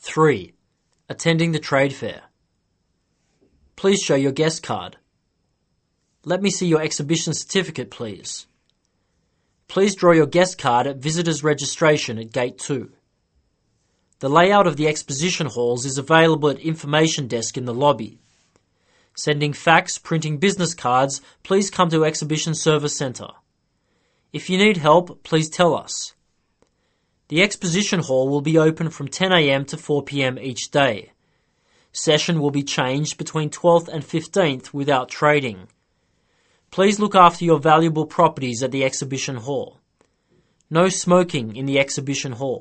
3. Attending the trade fair. Please show your guest card. Let me see your exhibition certificate, please. Please draw your guest card at visitors registration at Gate 2. The layout of the exposition halls is available at information desk in the lobby. Sending fax, printing business cards, please come to Exhibition Service Centre. If you need help, please tell us. The exposition hall will be open from 10 a.m. to 4 p.m. each day. Session will be changed between 12th and 15th without trading. Please look after your valuable properties at the exhibition hall. No smoking in the exhibition hall.